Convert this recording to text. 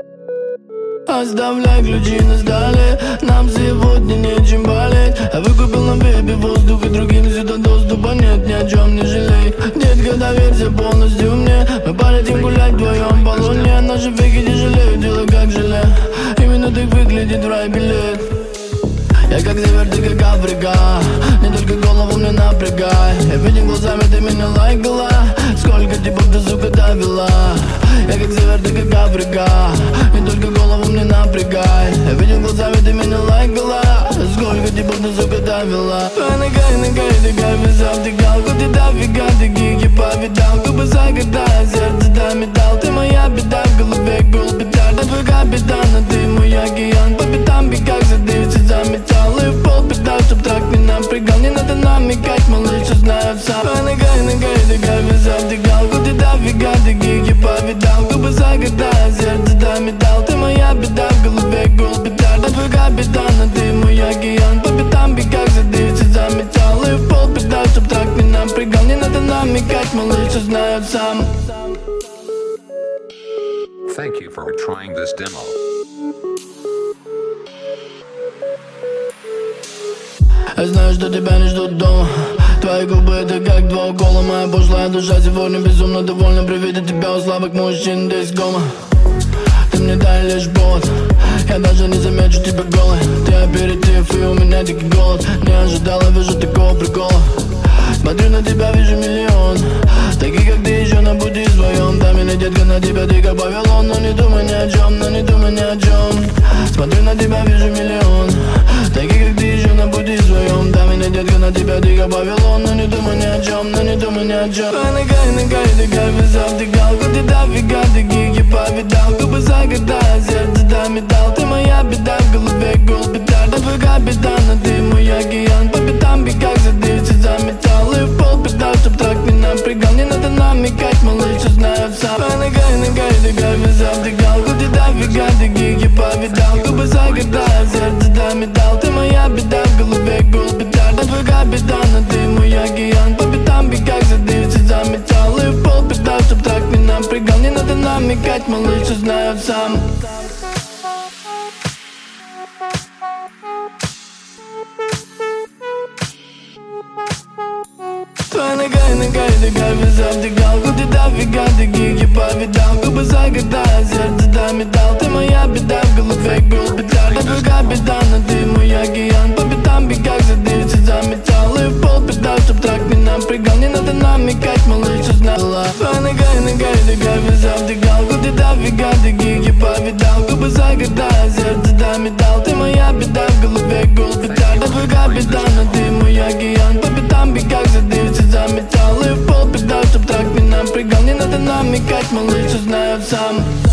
Оставляй ключи на столе, нам сегодня нечем болеть. Я выкупил на бэби воздух, и другим сюда доступа нет. Ни о чем не жалей, детка, доверься полностью мне. Мы полетим гулять вдвоем по луне. Наши веки тяжелее, дело как желе. Именно так выглядит в рай билет. Я как север, ты как Африка. Не только голову мне напрягай. Я видел глазами, ты меня лайкала. Сколько типов ты, сука, довела. Я как север, ты как Африка. Не только голову мне напрягай. Я видел глазами, ты меня лайкала. Сколько типов ты, сука, довела. Нагай, ты как завтыкал. Хоть и дофига, ты гиги повидал. Губы загадая, сердце до металл. Ты моя беда, в голове гул педаль. Я твой капитан, а ты мой океан. По пятам бегак, задышится заметал. И в пол педаль, чтоб трак не напрягал. Не надо намекать, малыш, все знают сам. Нагай, ты как завтыкал. Хоть и дофига, ты гиги повидал. Губы загадая, сердце до металл. Ты моя беда, в голове гул педаль. Я твой капитан, а ты мой океан. По пятам бегак, задышится заметал. И в пол педаль, чтоб трак не напрягал. Не надо намекать, малыш, все знают сам. Thank you for trying this demo. Я знаю, что тебя не ждут дома. Твои губы это как два укола. Моя пошлая душа сегодня безумно довольна. При виде тебя у слабых мужчин здесь кома. Ты мне дай лишь повод. Я даже не замечу тебя голой. Ты аперитив и у меня дикий голод. Не ожидала, вижу такого прикола. Смотрю на тебя, вижу миллион. Такие как ты еще на пути своем. Да меня, детка, на тебя ты как Вавилон. Но не думай ни о чем, но не думай ни о чем. Смотрю на тебя, вижу миллион. Такие как ты еще на пути своем. Да меня, детка, на тебя ты как Вавилон. Но не думай ни о чем, но не думай ни о чем. Нагай, ты как завтыкал. Хоть и дофига, ты гиги повидал. Губы загадая, сердце до металл. Ты моя беда, в голове гул педаль. Я твой капитан, а ты мой океан. По пятам бегак, задышится заметал. И в пол педаль, чтоб трак не напрягал. Не надо намекать, малыш, все знают сам. Нагай, ты как завтыкал. Хоть и дофига, ты гиги повидал. Губы загадая, сердце до металл. Ты моя беда, в голове гул педаль. Я твой капитан, а ты мой океан. По пятам бегак, задышится заметал. И в пол педаль, чтоб трак не напрягал. Не надо намекать, малыш, все знают сам. Нагай, ты как завтыкал. Хоть и дофига, ты гиги повидал. Губы загадая, сердце до металл. Ты моя беда, в голове гул педаль. Я твой капитан, а ты мой океан. По пятам бегак, задышится заметал. И в пол педаль, чтоб трак не напрягал. Не надо намекать, малыш, все знала. Нагай, ты как завтыкал. Хоть и дофига, ты гиги повидал. Губы загадая, сердце до металл. Ты моя беда, в голове гул педаль. Я твой капитан, а ты мой океан. По пятам бегак, задышится заметал. И в пол педаль, чтоб трак не напрягал. Не надо намекать, малыш, все знают сам.